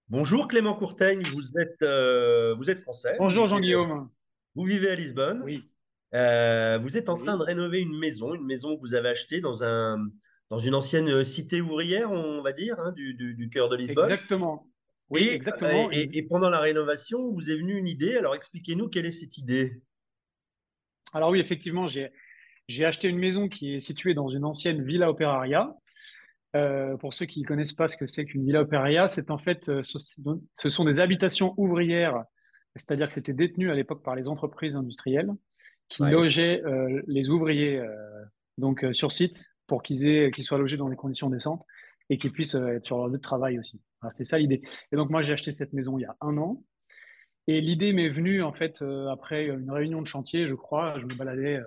Bonjour Clément Courtaigne, vous êtes français, Bonjour Jean-Guillaume. vous vivez à Lisbonne. Oui, Vous êtes en train de oui, rénover une maison que vous avez achetée dans une ancienne cité ouvrière, on va dire, hein, du cœur de Lisbonne. exactement. Oui, Et, exactement. et pendant la rénovation, vous est venue une idée. Alors expliquez-nous quelle est cette idée. Alors oui, effectivement, j'ai acheté une maison qui est située dans une ancienne villa operaria. Pour ceux qui ne connaissent pas ce que c'est qu'une villa operaria, c'est en fait, ce sont des habitations ouvrières, c'est-à-dire que c'était détenu à l'époque par les entreprises industrielles qui Ouais, logeaient les ouvriers sur site pour qu'ils soient logés dans des conditions décentes et qu'ils puissent être sur leur lieu de travail aussi. Voilà, c'est ça l'idée. Et donc moi, j'ai acheté cette maison il y a un an. Et l'idée m'est venue en fait après une réunion de chantier, je crois. Je me baladais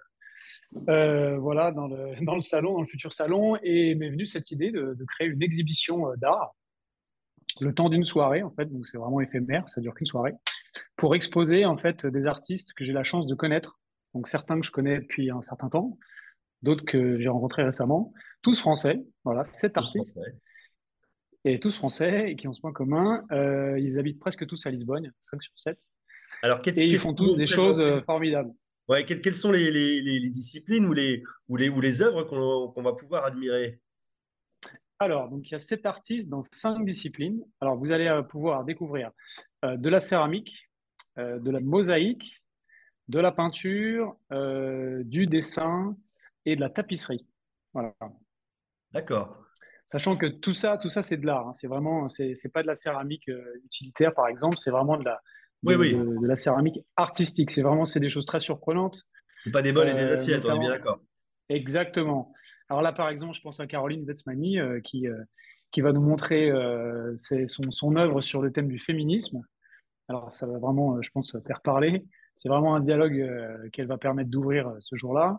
voilà dans le salon, dans le futur salon, et m'est venue cette idée de créer une exhibition d'art le temps d'une soirée en fait. Donc c'est vraiment éphémère, ça dure qu'une soirée, pour exposer en fait des artistes que j'ai la chance de connaître. Donc certains que je connais depuis un certain temps, d'autres que j'ai rencontrés récemment, tous français. Voilà, sept tous artistes français. et tous français et qui ont ce point commun. Ils habitent presque tous à Lisbonne, 5 sur 7, Alors et ils qu'est-ce font qu'ils tous vont des choses présenter? formidables. Ouais, quelles sont les disciplines ou les œuvres qu'on va pouvoir admirer? Alors, donc il y a 7 artistes dans 5 disciplines. Alors, vous allez pouvoir découvrir de la céramique, de la mosaïque, de la peinture, du dessin et de la tapisserie. Voilà. D'accord. Sachant que tout ça, c'est de l'art, hein. C'est vraiment, c'est pas de la céramique utilitaire, par exemple. C'est vraiment Oui, oui. de la céramique artistique. C'est des choses très surprenantes, C'est pas des bols et des assiettes, on est bien notamment. d'accord. Exactement. Alors là, par exemple, je pense à Caroline Wetsmani qui va nous montrer son œuvre sur le thème du féminisme. Alors ça va vraiment, je pense, faire parler. C'est vraiment un dialogue qu'elle va permettre d'ouvrir ce jour-là.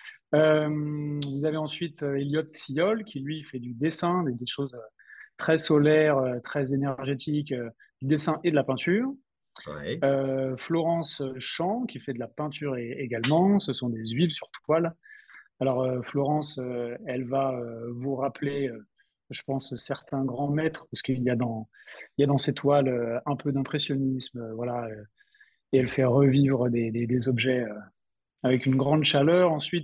Vous avez ensuite Elliot Siol qui, lui, fait du dessin, des choses très solaires, très énergétiques, du dessin et de la peinture. Ouais. Florence Champ qui fait de la peinture également. Ce sont des huiles sur toile. Alors, Florence, elle va vous rappeler, je pense, certains grands maîtres, parce il y a dans ces toiles un peu d'impressionnisme, voilà, et elle fait revivre des objets avec une grande chaleur. Ensuite,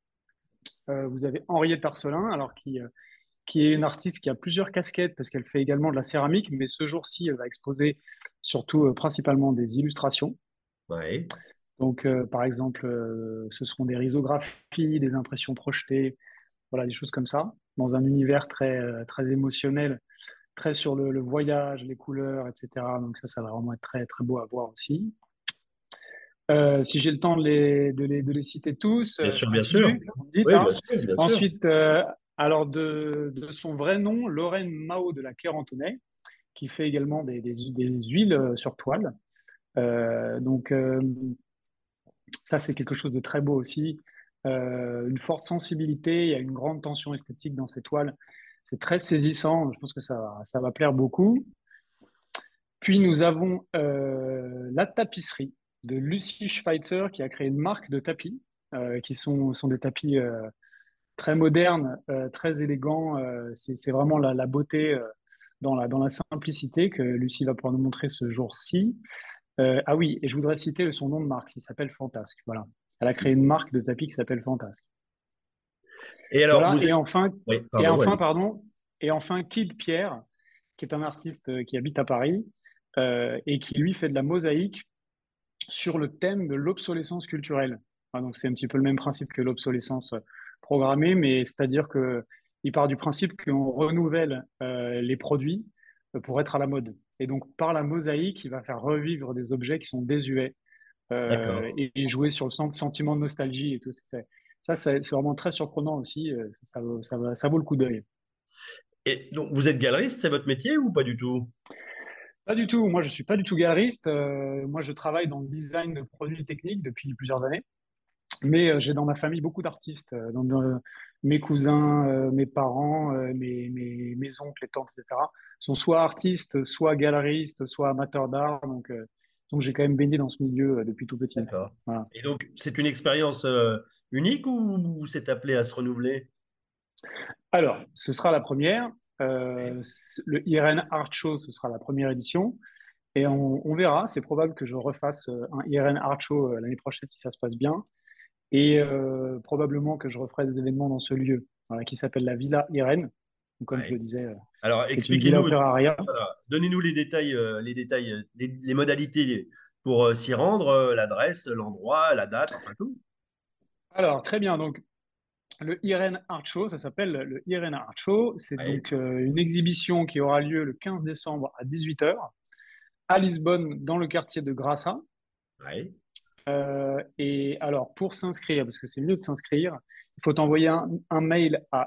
vous avez Henriette Arcelin, qui est une artiste qui a plusieurs casquettes, parce qu'elle fait également de la céramique, mais ce jour-ci, elle va exposer surtout, principalement des illustrations. Ouais. Donc, par exemple, ce seront des risographies, des impressions projetées, voilà, des choses comme ça, dans un univers très émotionnel, très sur le voyage, les couleurs, etc. Donc ça va vraiment être très, très beau à voir aussi. Si j'ai le temps de les citer tous, Bien je sûr, bien sûr. continue, vous me dites, Oui, bien hein. sûr, bien sûr. Ensuite, alors de son vrai nom, Lorraine Mao de la Kérantonais, qui fait également des huiles sur toile. Donc ça, c'est quelque chose de très beau aussi. Une forte sensibilité, il y a une grande tension esthétique dans ces toiles. C'est très saisissant, je pense que ça va plaire beaucoup. Puis nous avons la tapisserie de Lucie Schweitzer qui a créé une marque de tapis sont des tapis très modernes, très élégants. C'est vraiment la beauté dans la simplicité que Lucie va pouvoir nous montrer ce jour-ci. Ah oui, et je voudrais citer son nom de marque, qui s'appelle Fantasque. Voilà. Elle a créé une marque de tapis qui s'appelle Fantasque. Et alors, Voilà. vous êtes... Oui, Et pardon, enfin, allez. pardon, et enfin, Kid Pierre, qui est un artiste qui habite à Paris et qui lui fait de la mosaïque sur le thème de l'obsolescence culturelle. Ah, donc c'est un petit peu le même principe que l'obsolescence programmée, mais c'est-à-dire que il part du principe qu'on renouvelle les produits pour être à la mode. Et donc par la mosaïque, il va faire revivre des objets qui sont désuets D'accord. et jouer sur le sentiment de nostalgie et tout. C'est vraiment très surprenant aussi. Ça vaut le coup d'œil. Et donc, vous êtes galeriste, c'est votre métier ou pas du tout? Pas du tout. Moi, je suis pas du tout galeriste. Moi, je travaille dans le design de produits techniques depuis plusieurs années. Mais j'ai dans ma famille beaucoup d'artistes. Mes cousins, mes parents, mes oncles, et tantes, etc. sont soit artistes, soit galeristes, soit amateurs d'art. Donc j'ai quand même baigné dans ce milieu depuis tout petit. D'accord. Voilà. Et donc, c'est une expérience unique ou c'est appelé à se renouveler? Alors, ce sera la première. Ouais. Le IRN Art Show, ce sera la première édition. Et on verra. C'est probable que je refasse un IRN Art Show l'année prochaine si ça se passe bien. Et probablement que je referai des événements dans ce lieu, voilà, qui s'appelle la Villa Irène. Donc, comme je le Ouais. disais, Alors, c'est une villa expliquez-nous, opéraria. voilà, donnez-nous les détails, les modalités pour s'y rendre, l'adresse, l'endroit, la date, enfin tout. Alors, très bien. Donc, le Irène Art Show, ça s'appelle le Irène Art Show. C'est Ouais. donc une exhibition qui aura lieu le 15 décembre à 18h à Lisbonne, dans le quartier de Graça. Ouais. Et alors, pour s'inscrire, parce que c'est mieux de s'inscrire, il faut envoyer un mail à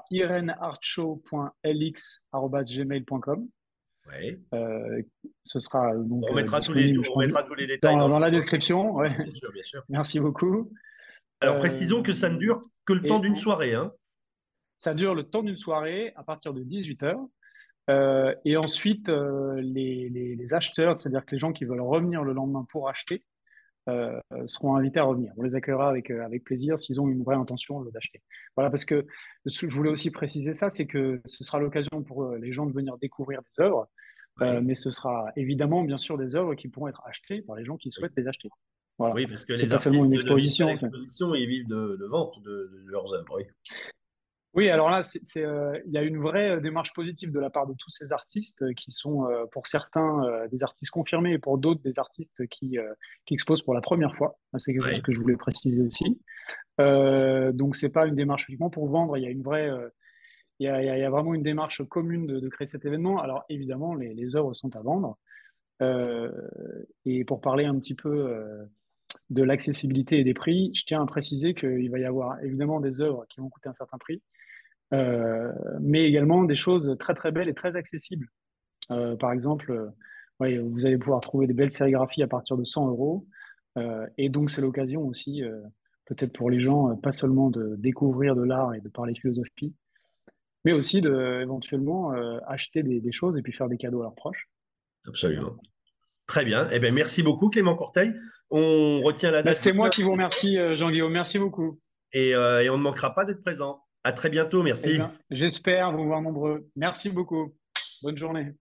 ireneartshow.lx@gmail.com. Ouais. Euh, Ce sera donc disponible, je On pense, remettra tous les détails dans la dans le texte. description. Ouais. Bien sûr, bien sûr. Merci beaucoup. Alors, Euh, précisons que ça ne dure que le temps et d'une soirée, hein. ça dure le temps d'une soirée à partir de 18h. Et ensuite, les acheteurs, c'est-à-dire que les gens qui veulent revenir le lendemain pour acheter, seront invités à revenir. On les accueillera avec plaisir s'ils ont une vraie intention d'acheter. Voilà, parce que je voulais aussi préciser ça, c'est que ce sera l'occasion pour les gens de venir découvrir des œuvres, Ouais. mais ce sera évidemment, bien sûr, des œuvres qui pourront être achetées par les gens qui Oui. souhaitent les acheter. Voilà. Oui, parce que C'est les pas seulement artistes une ne vivent pas exposition. d'exposition, ils vivent de vente de leurs œuvres. Oui. Oui, alors là, il y a une vraie démarche positive de la part de tous ces artistes qui sont, pour certains, des artistes confirmés et pour d'autres, des artistes qui exposent pour la première fois. C'est quelque chose Ouais. que je voulais préciser aussi. Donc, c'est pas une démarche uniquement pour vendre. Il y a une vraie, il y a vraiment une démarche commune de créer cet événement. Alors, évidemment, les œuvres sont à vendre. Euh, et pour parler un petit peu de l'accessibilité et des prix, je tiens à préciser qu'il va y avoir évidemment des œuvres qui vont coûter un certain prix, euh, mais également des choses très très belles et très accessibles. Par exemple, ouais, vous allez pouvoir trouver des belles sérigraphies à partir de 100 euros. Et donc, c'est l'occasion aussi, peut-être pour les gens, pas seulement de découvrir de l'art et de parler de philosophie, mais aussi de éventuellement acheter des choses et puis faire des cadeaux à leurs proches. Voilà. Absolument. Très bien. Eh bien, merci beaucoup, Clément Courteil. On retient la Bah, date du c'est moi 15 qui vous décembre remercie, Jean-Guillaume. Merci beaucoup. et on ne manquera pas d'être présent. À très bientôt. Eh Merci. bien, j'espère vous voir nombreux. Merci beaucoup. Bonne journée.